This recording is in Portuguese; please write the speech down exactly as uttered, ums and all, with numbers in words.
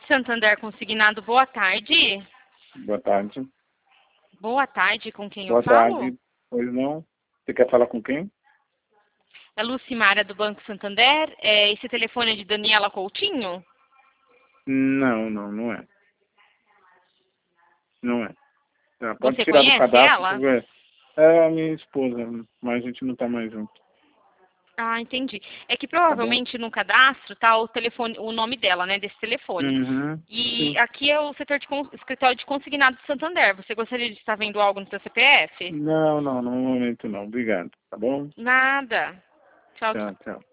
Santander Consignado, boa tarde. Boa tarde. Boa tarde, com quem Boa eu falo? tarde. Pois não? Você quer falar com quem? É Lucimara do Banco Santander. É, esse telefone é de Daniela Coutinho? Não, não, não é. Não é. Tá, pode Você tirar do conhece cadastro, ela? por ver. É a minha esposa, mas a gente não tá mais junto. Ah, entendi. É que Tá bom? provavelmente no cadastro tá o telefone, o nome dela, né, desse telefone. Uhum. E Sim. aqui é o setor de con- escritório de consignado de Santander. Você gostaria de estar vendo algo no seu C P F? Não, não, no momento não. Obrigado. Tá bom? Nada. Tchau, tchau. Tchau, tchau.